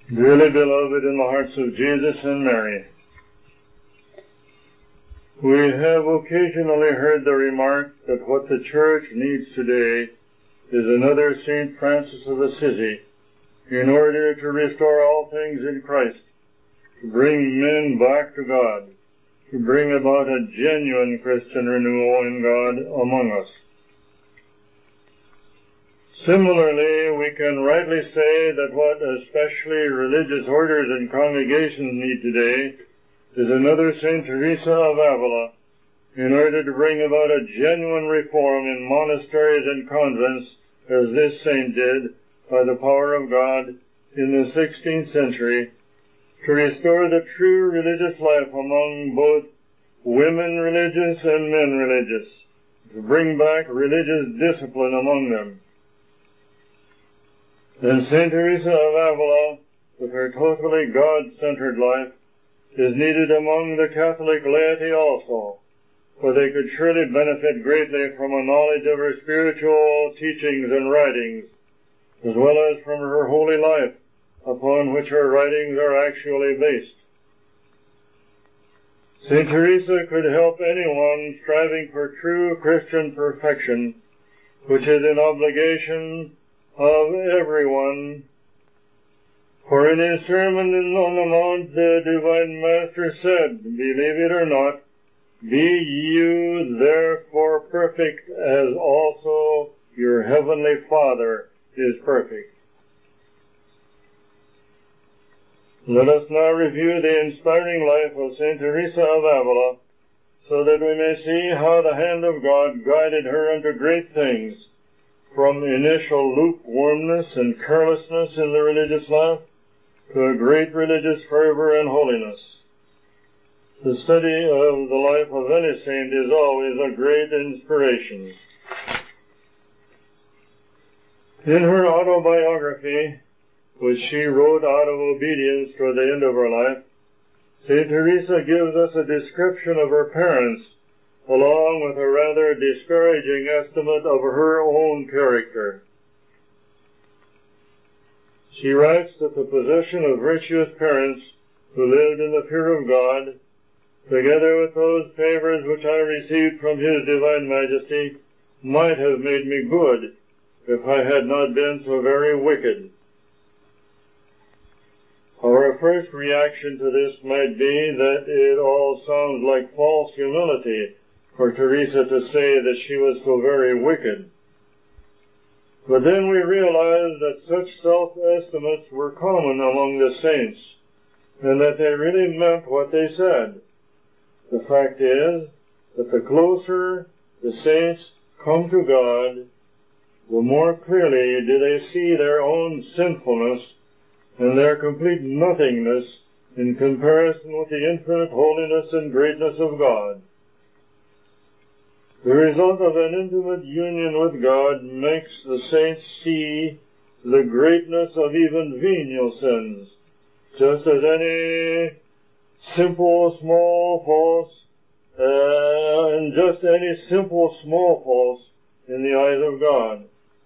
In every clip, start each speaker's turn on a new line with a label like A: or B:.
A: Dearly beloved in the hearts of Jesus and Mary, we have occasionally heard the remark that what the Church needs today is another St. Francis of Assisi in order to restore all things in Christ, to bring men back to God, to bring about a genuine Christian renewal in God among us. Similarly, we can rightly say that what especially religious orders and congregations need today is another St. Teresa of Avila in order to bring about a genuine reform in monasteries and convents as this saint did by the power of God in the 16th century, to restore the true religious life among both women religious and men religious, to bring back religious discipline among them. And St. Teresa of Avila, with her totally God-centered life, is needed among the Catholic laity also, for they could surely benefit greatly from a knowledge of her spiritual teachings and writings, as well as from her holy life, upon which her writings are actually based. St. Teresa could help anyone striving for true Christian perfection, which is an obligation of everyone. For in his Sermon on the Mount, the Divine Master said, believe it or not, be you therefore perfect as also your heavenly Father is perfect. Let us now review the inspiring life of St. Teresa of Avila, so that we may see how the hand of God guided her unto great things, from initial lukewarmness and carelessness in the religious life to a great religious fervor and holiness. The study of the life of any saint is always a great inspiration. In her autobiography, which she wrote out of obedience toward the end of her life, St. Teresa gives us a description of her parents, along with a rather discouraging estimate of her own character. She writes that the possession of virtuous parents who lived in the fear of God, together with those favors which I received from His Divine Majesty, might have made me good if I had not been so very wicked. Our first reaction to this might be that it all sounds like false humility for Teresa to say that she was so very wicked. But then we realize that such self-estimates were common among the saints, and that they really meant what they said. The fact is that the closer the saints come to God, the more clearly do they see their own sinfulness and their complete nothingness in comparison with the infinite holiness and greatness of God. The result of an intimate union with God makes the saints see the greatness of even venial sins, just as any simple small faults, and just any simple small faults in the eyes of God.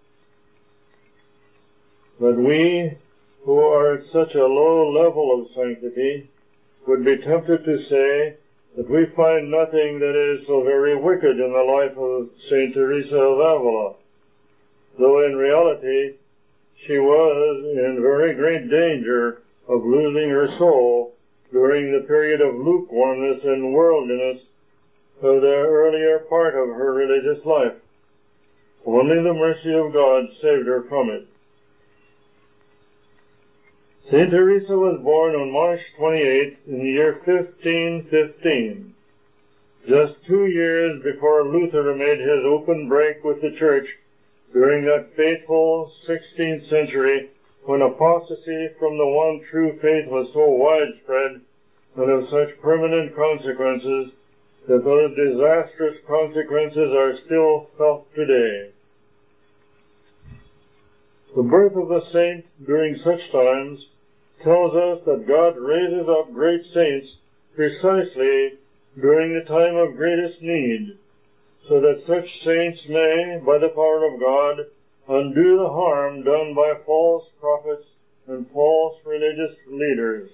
A: But we, who are at such a low level of sanctity, would be tempted to say that we find nothing that is so very wicked in the life of St. Teresa of Avila, though in reality she was in very great danger of losing her soul during the period of lukewarmness and worldliness of the earlier part of her religious life. Only the mercy of God saved her from it. St. Teresa was born on March 28th in the year 1515, just 2 years before Luther made his open break with the Church during that fateful 16th century when apostasy from the one true faith was so widespread and of such permanent consequences that those disastrous consequences are still felt today. The birth of a saint during such times tells us that God raises up great saints precisely during the time of greatest need, so that such saints may, by the power of God, undo the harm done by false prophets and false religious leaders.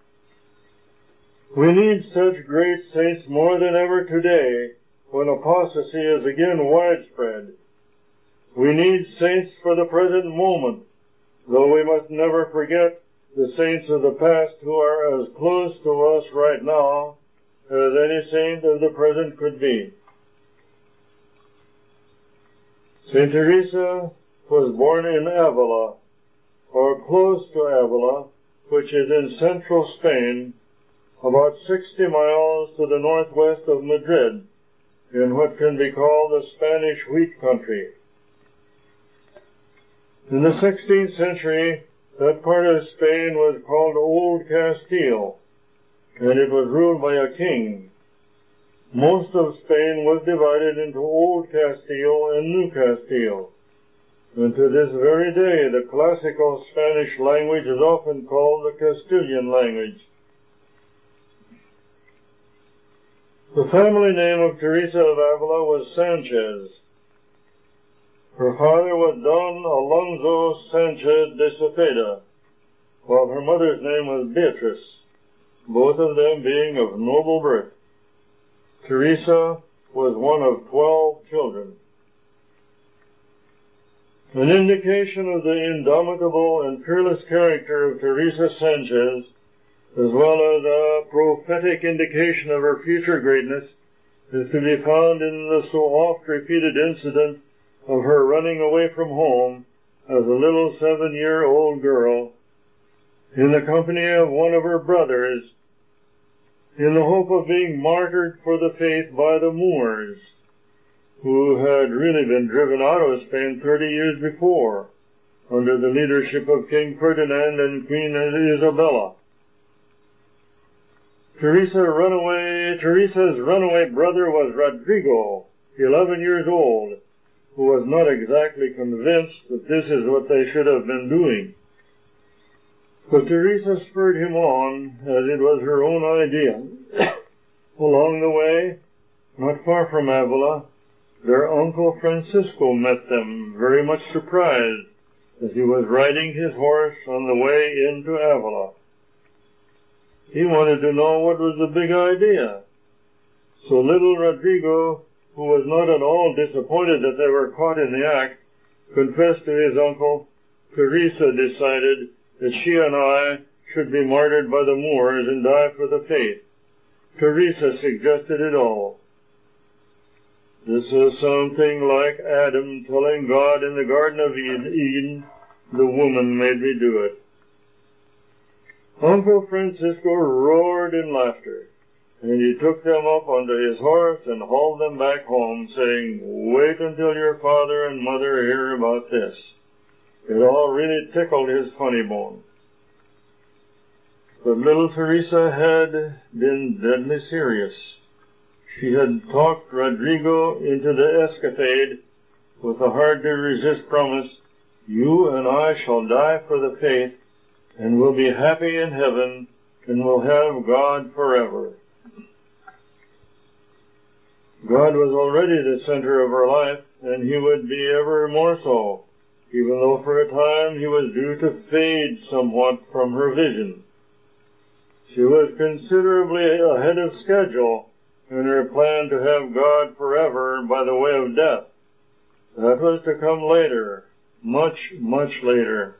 A: We need such great saints more than ever today, when apostasy is again widespread. We need saints for the present moment, though we must never forget the saints of the past who are as close to us right now as any saint of the present could be. Saint Teresa was born in Avila, or close to Avila, which is in central Spain, about 60 miles to the northwest of Madrid, in what can be called the Spanish wheat country. In the 16th century, that part of Spain was called Old Castile, and it was ruled by a king. Most of Spain was divided into Old Castile and New Castile, and to this very day the classical Spanish language is often called the Castilian language. The family name of Teresa of Avila was Sanchez. Her father was Don Alonso Sanchez de Cepeda, while her mother's name was Beatrice, both of them being of noble birth. Teresa was one of 12 children. An indication of the indomitable and fearless character of Teresa Sanchez, as well as a prophetic indication of her future greatness, is to be found in the so oft-repeated incident of her running away from home as a little 7-year-old girl in the company of one of her brothers in the hope of being martyred for the faith by the Moors, who had really been driven out of Spain 30 years before under the leadership of King Ferdinand and Queen Isabella. Teresa's runaway brother was Rodrigo, 11 years old, who was not exactly convinced that this is what they should have been doing. But Teresa spurred him on, as it was her own idea. Along the way, not far from Avila, their uncle Francisco met them, very much surprised, as he was riding his horse on the way into Avila. He wanted to know what was the big idea. So little Rodrigo, who was not at all disappointed that they were caught in the act, confessed to his uncle, Teresa decided that she and I should be martyred by the Moors and die for the faith. Teresa suggested it all. This is something like Adam telling God in the Garden of Eden, the woman made me do it. Uncle Francisco roared in laughter, and he took them up onto his horse and hauled them back home, saying, "Wait until your father and mother hear about this." It all really tickled his funny bone. But little Teresa had been deadly serious. She had talked Rodrigo into the escapade with the hard-to-resist promise, "You and I shall die for the faith, and will be happy in heaven, and will have God forever." God was already the center of her life, and he would be ever more so, even though for a time he was due to fade somewhat from her vision. She was considerably ahead of schedule in her plan to have God forever by the way of death. That was to come later, much, much later.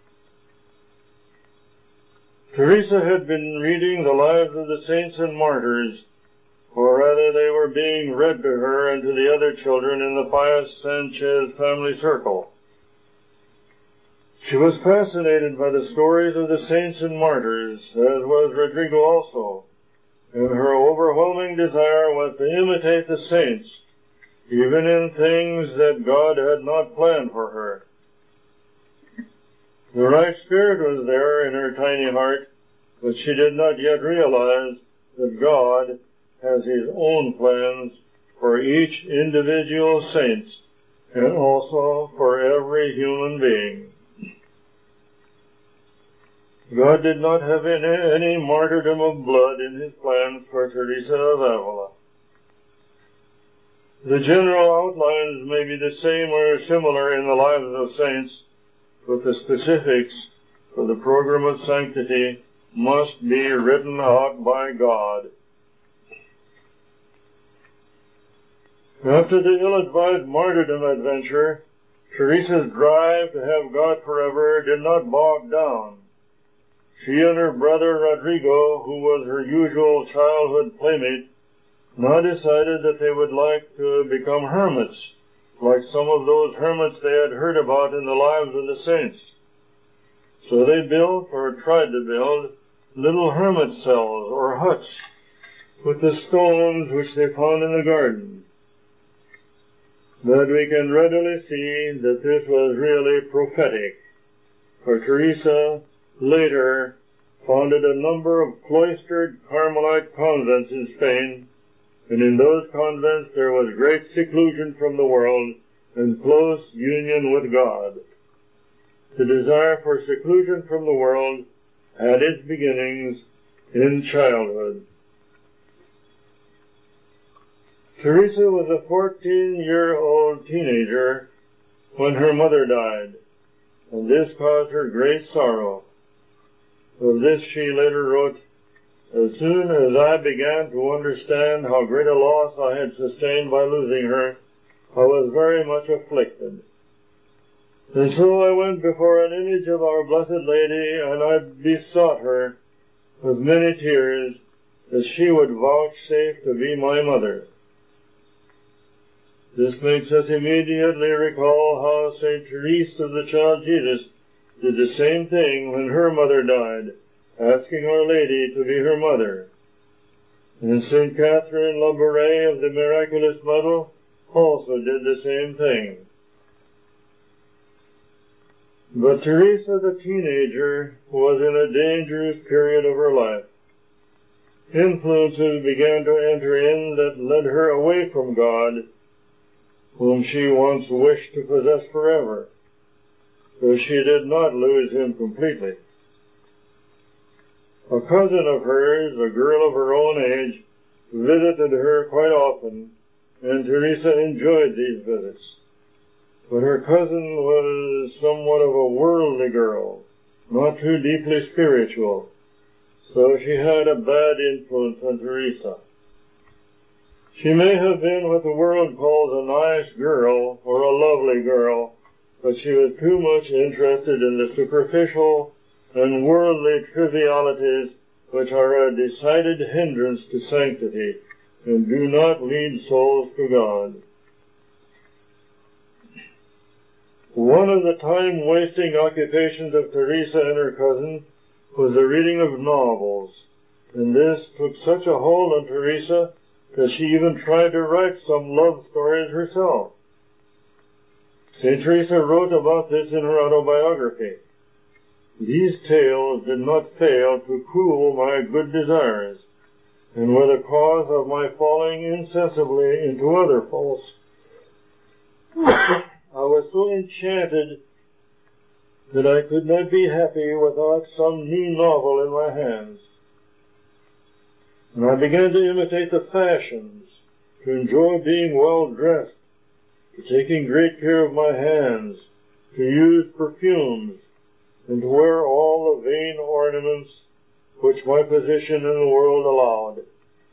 A: Teresa had been reading the lives of the saints and martyrs, or rather they were being read to her and to the other children in the pious Sanchez family circle. She was fascinated by the stories of the saints and martyrs, as was Rodrigo also, and her overwhelming desire was to imitate the saints, even in things that God had not planned for her. The right spirit was there in her tiny heart, but she did not yet realize that God has his own plans for each individual saint and also for every human being. God did not have any martyrdom of blood in his plans for Teresa of Avila. The general outlines may be the same or similar in the lives of saints, but the specifics for the program of sanctity must be written out by God. After the ill-advised martyrdom adventure, Teresa's drive to have God forever did not bog down. She and her brother Rodrigo, who was her usual childhood playmate, now decided that they would like to become hermits, like some of those hermits they had heard about in the lives of the saints. So they built, or tried to build, little hermit cells or huts with the stones which they found in the garden. But we can readily see that this was really prophetic, for Teresa later founded a number of cloistered Carmelite convents in Spain, and in those convents there was great seclusion from the world and close union with God. The desire for seclusion from the world had its beginnings in childhood. Teresa was a 14-year-old teenager when her mother died, and this caused her great sorrow. Of this she later wrote, "As soon as I began to understand how great a loss I had sustained by losing her, I was very much afflicted. And so I went before an image of our Blessed Lady, and I besought her with many tears that she would vouchsafe to be my mother." This makes us immediately recall how St. Teresa of the Child Jesus did the same thing when her mother died, asking Our Lady to be her mother. And St. Catherine Labouré of the Miraculous Medal also did the same thing. But Teresa the teenager was in a dangerous period of her life. Influences began to enter in that led her away from God, whom she once wished to possess forever, though she did not lose him completely. A cousin of hers, a girl of her own age, visited her quite often, and Teresa enjoyed these visits. But her cousin was somewhat of a worldly girl, not too deeply spiritual, so she had a bad influence on Teresa. She may have been what the world calls a nice girl or a lovely girl, but she was too much interested in the superficial and worldly trivialities which are a decided hindrance to sanctity and do not lead souls to God. One of the time-wasting occupations of Teresa and her cousin was the reading of novels, and this took such a hold on Teresa that she even tried to write some love stories herself. St. Teresa wrote about this in her autobiography. "These tales did not fail to cool my good desires, and were the cause of my falling insensibly into other faults. I was so enchanted that I could not be happy without some new novel in my hands. And I began to imitate the fashions, to enjoy being well dressed, to taking great care of my hands, to use perfumes, and to wear all the vain ornaments which my position in the world allowed."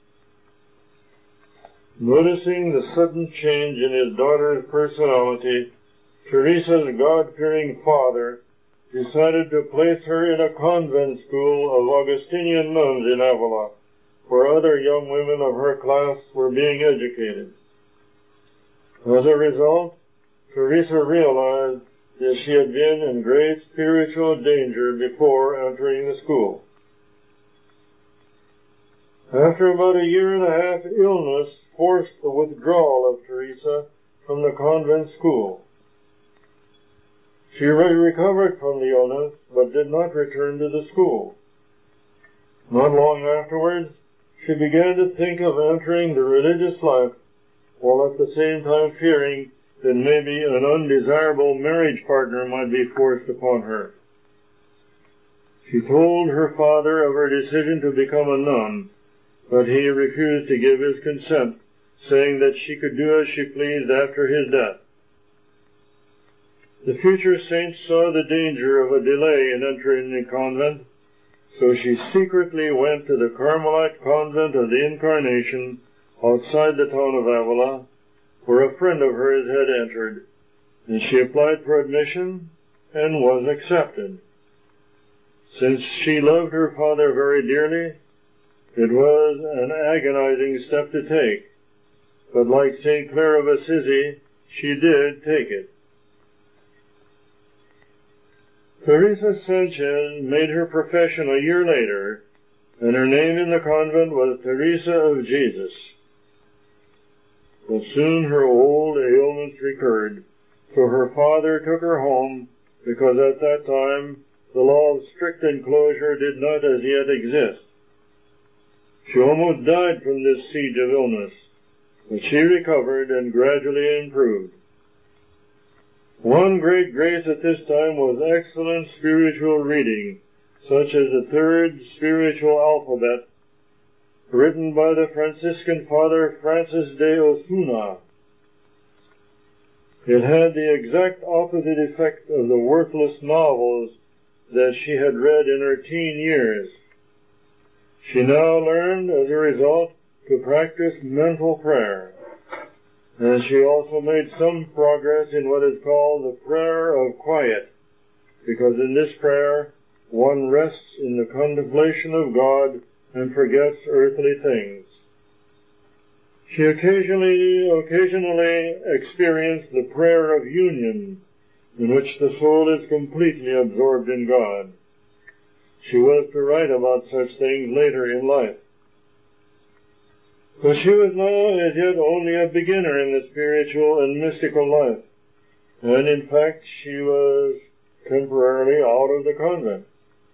A: Noticing the sudden change in his daughter's personality, Teresa's God-fearing father decided to place her in a convent school of Augustinian nuns in Avila, where other young women of her class were being educated. As a result, Teresa realized that she had been in great spiritual danger before entering the school. After about a year and a half, illness forced the withdrawal of Teresa from the convent school. She recovered from the illness, but did not return to the school. Not long afterwards, she began to think of entering the religious life, while at the same time fearing that maybe an undesirable marriage partner might be forced upon her. She told her father of her decision to become a nun, but he refused to give his consent, saying that she could do as she pleased after his death. The future saint saw the danger of a delay in entering the convent, so she secretly went to the Carmelite convent of the Incarnation outside the town of Avila, where a friend of hers had entered, and she applied for admission and was accepted. Since she loved her father very dearly, it was an agonizing step to take, but like St. Clare of Assisi, she did take it. Teresa Sanchez made her profession a year later, and her name in the convent was Teresa of Jesus. But soon her old ailments recurred, so her father took her home, because at that time the law of strict enclosure did not as yet exist. She almost died from this siege of illness, but she recovered and gradually improved. One great grace at this time was excellent spiritual reading, such as the third spiritual alphabet, written by the Franciscan Father Francis de Osuna. It had the exact opposite effect of the worthless novels that she had read in her teen years. She now learned, as a result, to practice mental prayer. And she also made some progress in what is called the prayer of quiet, because in this prayer one rests in the contemplation of God and forgets earthly things. She occasionally experienced the prayer of union, in which the soul is completely absorbed in God. She was to write about such things later in life. But she was now as yet only a beginner in the spiritual and mystical life, and in fact she was temporarily out of the convent.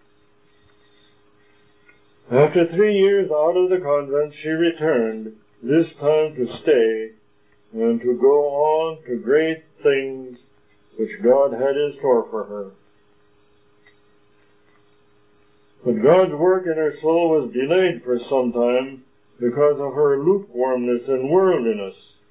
A: After 3 years out of the convent, she returned, this time to stay and to go on to great things which God had in store for her. But God's work in her soul was delayed for some time because of her lukewarmness and worldliness.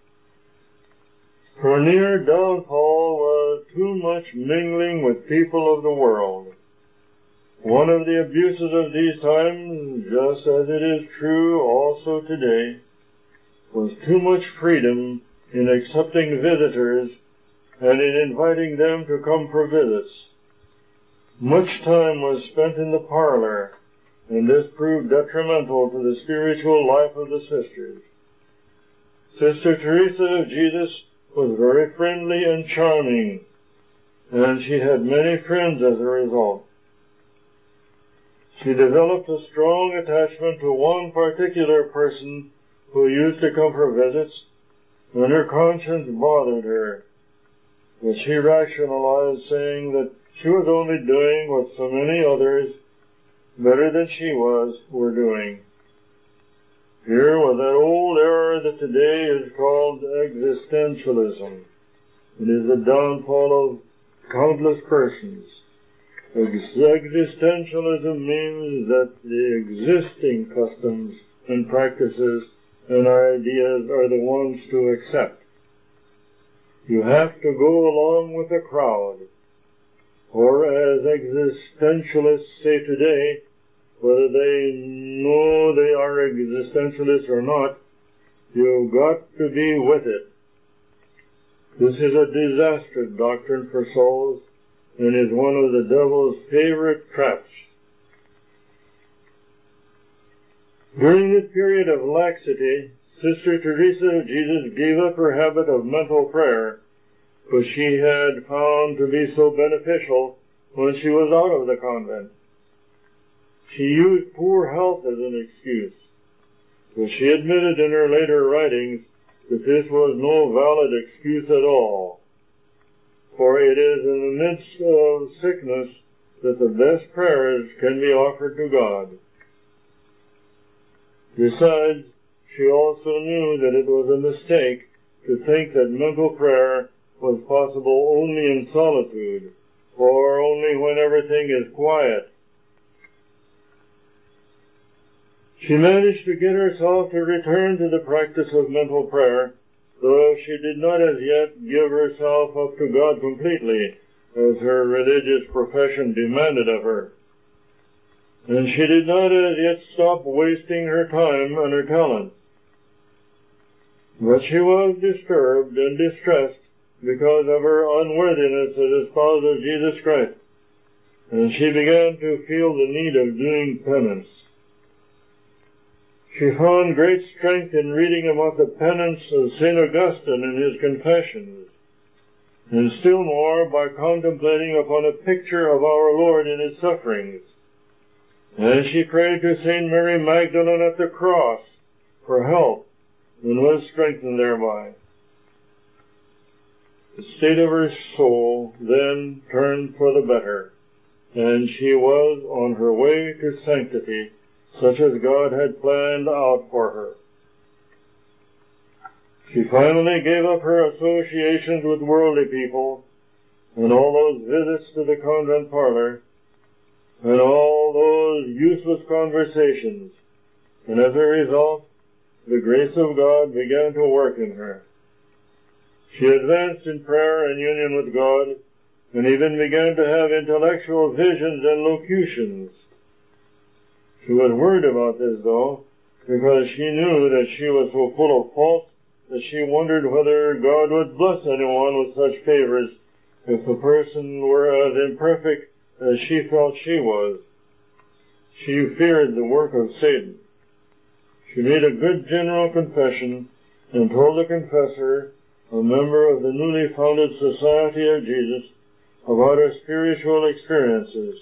A: Her near downfall was too much mingling with people of the world. One of the abuses of these times, just as it is true also today, was too much freedom in accepting visitors and in inviting them to come for visits. Much time was spent in the parlor, and this proved detrimental to the spiritual life of the sisters. Sister Teresa of Jesus was very friendly and charming, and she had many friends as a result. She developed a strong attachment to one particular person who used to come for visits, and her conscience bothered her. But she rationalized, saying that she was only doing what so many others, better than she was, were doing. Here was that old error that today is called existentialism. It is the downfall of countless persons. Existentialism means that the existing customs and practices and ideas are the ones to accept. You have to go along with the crowd. Or as existentialists say today, whether they know they are existentialists or not, you've got to be with it. This is a disastrous doctrine for souls and is one of the devil's favorite traps. During this period of laxity, Sister Teresa of Jesus gave up her habit of mental prayer, which she had found to be so beneficial when she was out of the convent. She used poor health as an excuse, but she admitted in her later writings that this was no valid excuse at all, for it is in the midst of sickness that the best prayers can be offered to God. Besides, she also knew that it was a mistake to think that mental prayer was possible only in solitude, or only when everything is quiet. She managed to get herself to return to the practice of mental prayer, though she did not as yet give herself up to God completely, as her religious profession demanded of her. And she did not as yet stop wasting her time and her talents. But she was disturbed and distressed because of her unworthiness as a spouse of Jesus Christ, and she began to feel the need of doing penance. She found great strength in reading about the penance of St. Augustine in his Confessions, and still more by contemplating upon a picture of our Lord in his sufferings. And she prayed to St. Mary Magdalene at the cross for help, and was strengthened thereby. The state of her soul then turned for the better, and she was on her way to sanctity, such as God had planned out for her. She finally gave up her associations with worldly people, and all those visits to the convent parlor, and all those useless conversations, and as a result, the grace of God began to work in her. She advanced in prayer and union with God, and even began to have intellectual visions and locutions. She was worried about this, though, because she knew that she was so full of faults that she wondered whether God would bless anyone with such favors if the person were as imperfect as she felt she was. She feared the work of Satan. She made a good general confession and told the confessor, a member of the newly founded Society of Jesus, about her spiritual experiences.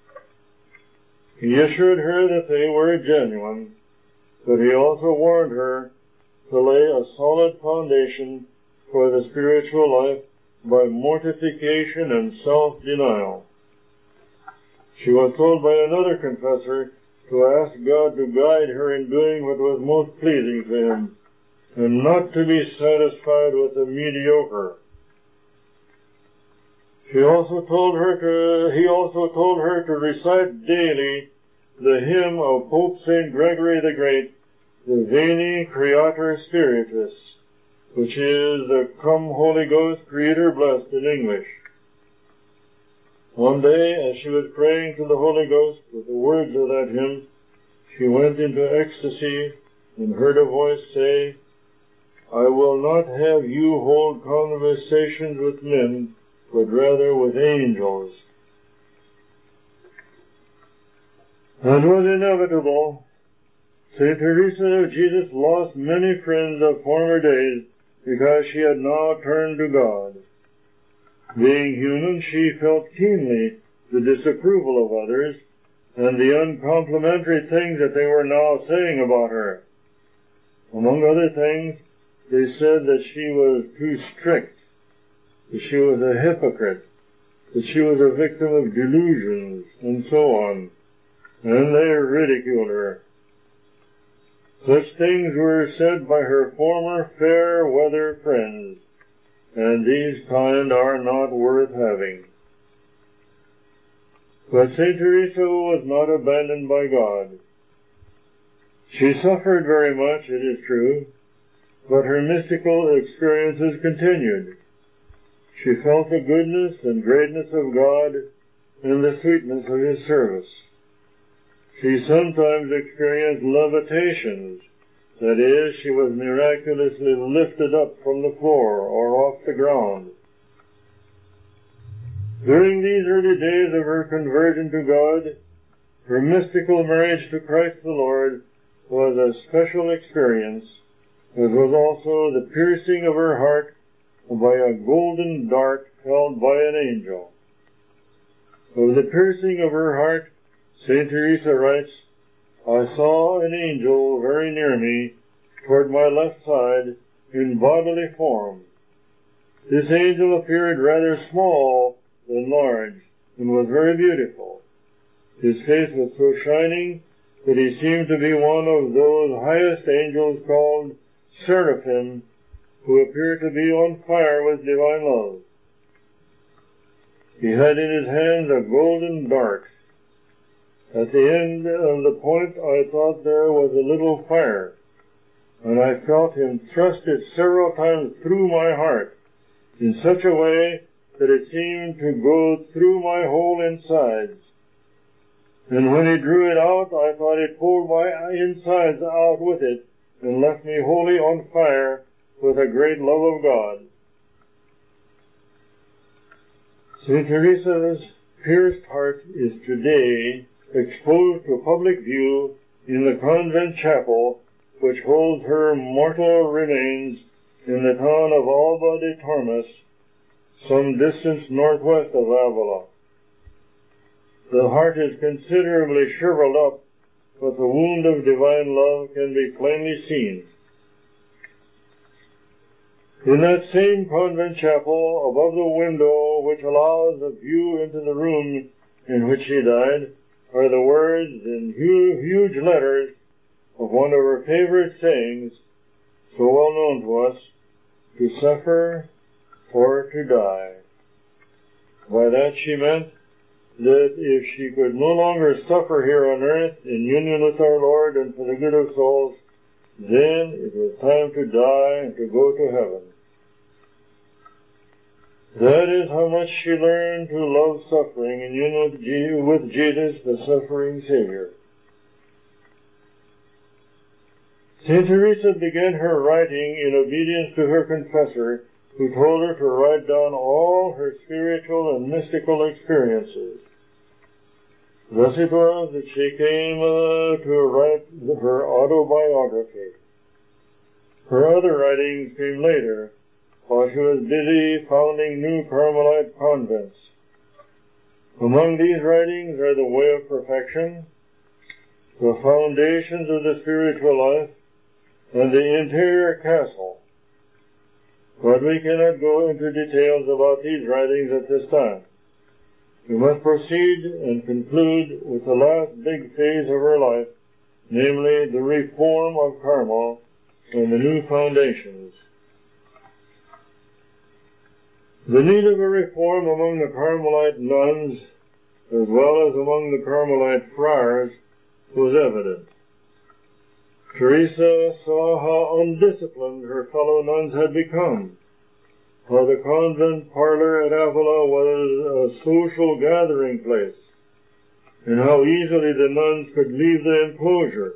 A: He assured her that they were genuine, but he also warned her to lay a solid foundation for the spiritual life by mortification and self-denial. She was told by another confessor to ask God to guide her in doing what was most pleasing to him, and not to be satisfied with the mediocre. He also told her to recite daily the hymn of Pope St. Gregory the Great, the Veni Creator Spiritus, which is the Come Holy Ghost, Creator Blessed in English. One day, as she was praying to the Holy Ghost with the words of that hymn, she went into ecstasy and heard a voice say, "I will not have you hold conversations with men, but rather with angels." That was inevitable. St. Teresa of Jesus lost many friends of former days because she had now turned to God. Being human, she felt keenly the disapproval of others and the uncomplimentary things that they were now saying about her. Among other things, they said that she was too strict, that she was a hypocrite, that she was a victim of delusions, and so on, and they ridiculed her. Such things were said by her former fair-weather friends, and these kind are not worth having. But St. Teresa was not abandoned by God. She suffered very much, it is true, but her mystical experiences continued. She felt the goodness and greatness of God and the sweetness of His service. She sometimes experienced levitations, that is, she was miraculously lifted up from the floor or off the ground. During these early days of her conversion to God, her mystical marriage to Christ the Lord was a special experience, as was also the piercing of her heart by a golden dart held by an angel. Of the piercing of her heart, St. Teresa writes, "I saw an angel very near me, toward my left side, in bodily form. This angel appeared rather small than large, and was very beautiful. His face was so shining that he seemed to be one of those highest angels called seraphim, who appear to be on fire with divine love. He had in his hand a golden dart. At the end of the point I thought there was a little fire, and I felt him thrust it several times through my heart, in such a way that it seemed to go through my whole insides. And when he drew it out, I thought it pulled my insides out with it and left me wholly on fire with a great love of God. St. Teresa's pierced heart is today exposed to public view in the convent chapel which holds her mortal remains in the town of Alba de Tormes, some distance northwest of Avila. The heart is considerably shriveled up, but the wound of divine love can be plainly seen. In that same convent chapel, above the window which allows a view into the room in which she died, are the words in huge letters of one of her favorite sayings, so well known to us, to suffer or to die. By that she meant that if she could no longer suffer here on earth in union with our Lord and for the good of souls, then it was time to die and to go to heaven. That is how much she learned to love suffering in union with Jesus, the suffering Savior. St. Teresa began her writing in obedience to her confessor, who told her to write down all her spiritual and mystical experiences. Thus it was that she came to write her autobiography. Her other writings came later, while she was busy founding new Carmelite convents. Among these writings are The Way of Perfection, The Foundations of the Spiritual Life, and The Interior Castle. But we cannot go into details about these writings at this time. We must proceed and conclude with the last big phase of her life, namely the reform of Carmel and the new foundations. The need of a reform among the Carmelite nuns, as well as among the Carmelite friars, was evident. Teresa saw how undisciplined her fellow nuns had become, how the convent parlor at Avila was a social gathering place, and how easily the nuns could leave the enclosure.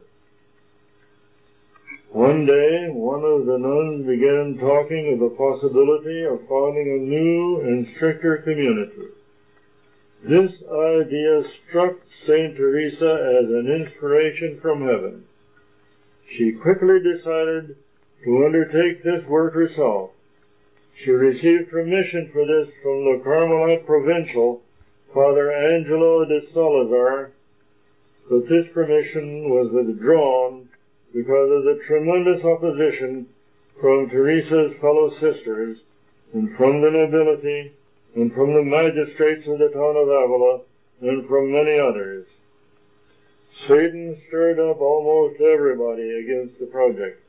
A: One day, one of the nuns began talking of the possibility of founding a new and stricter community. This idea struck St. Teresa as an inspiration from heaven. She quickly decided to undertake this work herself. She received permission for this from the Carmelite provincial, Father Angelo de Salazar, but this permission was withdrawn because of the tremendous opposition from Teresa's fellow sisters, and from the nobility, and from the magistrates of the town of Avila, and from many others. Satan stirred up almost everybody against the project.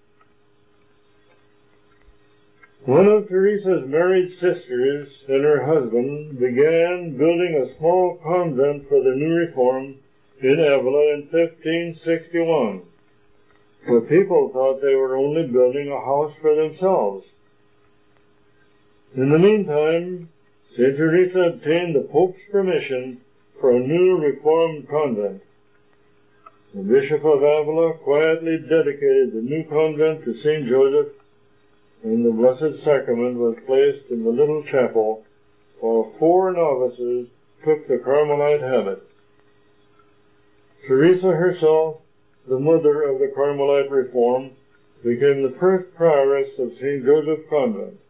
A: One of Teresa's married sisters and her husband began building a small convent for the new reform in Avila in 1561. But people thought they were only building a house for themselves. In the meantime, St. Teresa obtained the Pope's permission for a new reformed convent. The Bishop of Avila quietly dedicated the new convent to St. Joseph, and the Blessed Sacrament was placed in the little chapel, while 4 novices took the Carmelite habit. Teresa herself, the mother of the Carmelite reform, became the first prioress of St. Joseph's Convent.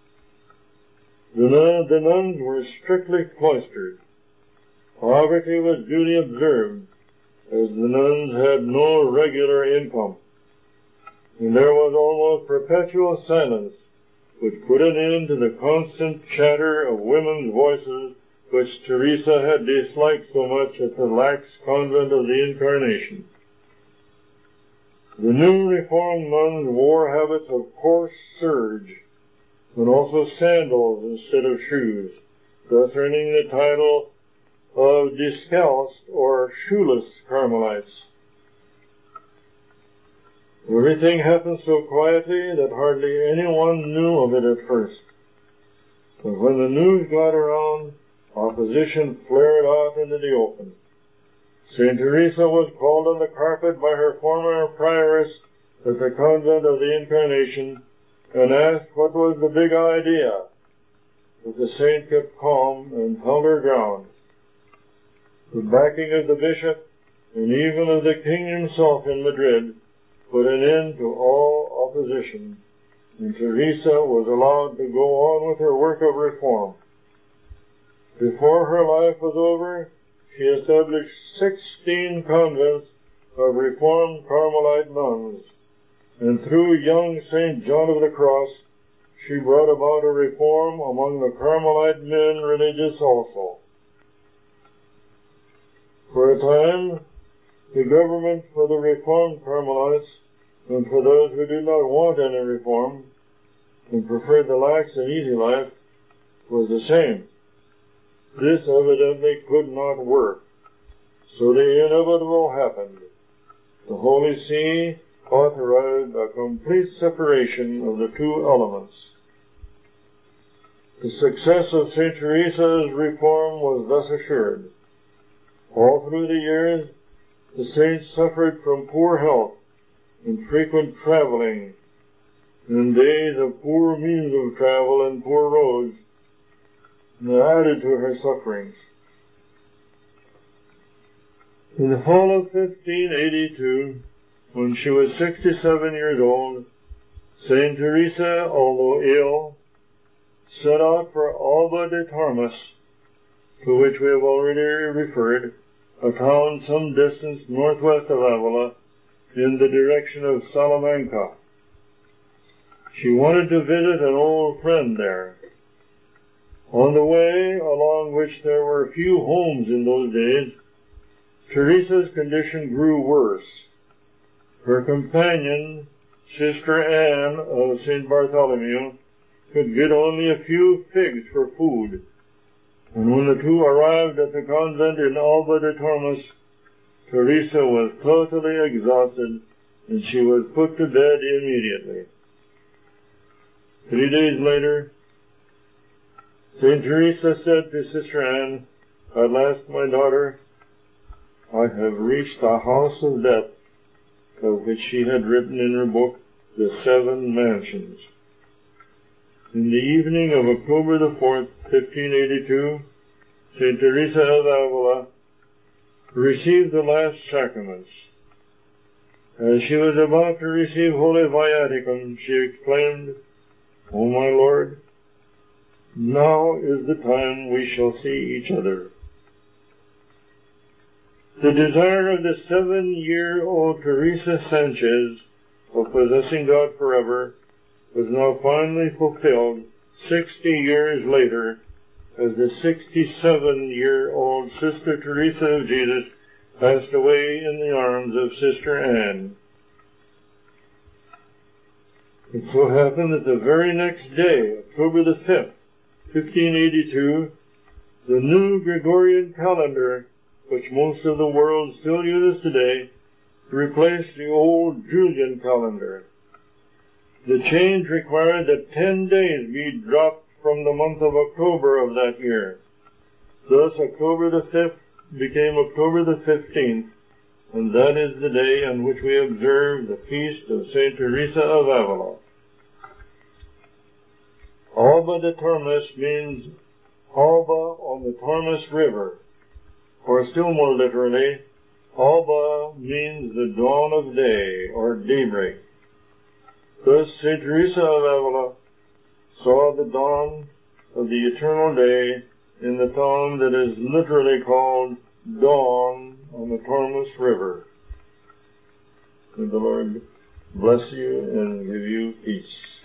A: The nuns were strictly cloistered. Poverty was duly observed, as the nuns had no regular income, and there was almost perpetual silence, which put an end to the constant chatter of women's voices which Teresa had disliked so much at the lax convent of the Incarnation. The new reformed nuns wore habits of coarse serge, and also sandals instead of shoes, thus earning the title of discalced or shoeless Carmelites. Everything happened so quietly that hardly anyone knew of it at first. But when the news got around, opposition flared out into the open. St. Teresa was called on the carpet by her former prioress at the Convent of the Incarnation and asked what was the big idea. But the saint kept calm and held her ground. The backing of the bishop and even of the king himself in Madrid put an end to all opposition, and Teresa was allowed to go on with her work of reform. Before her life was over, she established 16 convents of Reformed Carmelite nuns, and through young St. John of the Cross, she brought about a reform among the Carmelite men religious also. For a time, the government for the Reformed Carmelites, and for those who did not want any reform and preferred the lax and easy life, was the same. This evidently could not work, so the inevitable happened. The Holy See authorized a complete separation of the two elements. The success of St. Teresa's reform was thus assured. All through the years, the saint suffered from poor health and frequent traveling, and days of poor means of travel and poor roads added to her sufferings. In the fall of 1582, when she was 67 years old, St. Teresa, although ill, set out for Alba de Tormes, to which we have already referred, a town some distance northwest of Avila, in the direction of Salamanca. She wanted to visit an old friend there. On the way, along which there were few homes in those days, Teresa's condition grew worse. Her companion, Sister Anne of St. Bartholomew, could get only a few figs for food, and when the two arrived at the convent in Alba de Tormes, Teresa was totally exhausted, and she was put to bed immediately. 3 days later, St. Teresa said to Sister Anne, "At last, my daughter, I have reached the house of death," of which she had written in her book, The Seven Mansions. In the evening of October the 4th, 1582, St. Teresa of Avila received the last sacraments. As she was about to receive Holy Viaticum, she exclaimed, "O my Lord, now is the time we shall see each other." The desire of the 7-year-old Teresa Sanchez of possessing God forever was now finally fulfilled 60 years later, as the 67-year-old Sister Teresa of Jesus passed away in the arms of Sister Anne. It so happened that the very next day, October the 5th, 1582, the new Gregorian calendar, which most of the world still uses today, replaced the old Julian calendar. The change required that 10 days be dropped from the month of October of that year. Thus, October the 5th became October the 15th, and that is the day on which we observe the feast of St. Teresa of Avila. Alba de Tormes means Alba on the Tormes River, or still more literally, Alba means the dawn of day, or daybreak. Thus, St. Teresa of Avila saw the dawn of the eternal day in the town that is literally called Dawn on the Tormes River. May the Lord bless you and give you peace.